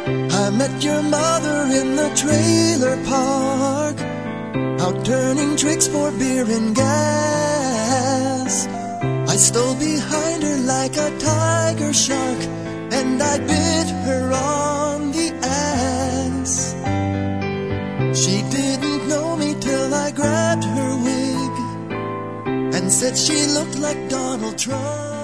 I met your mother in the trailer park, out turning tricks for beer and gas. I stole behind her like a tiger shark, and I bit her on the ass. She didn't know me till I grabbed her wig and said she looked like Donald Trump.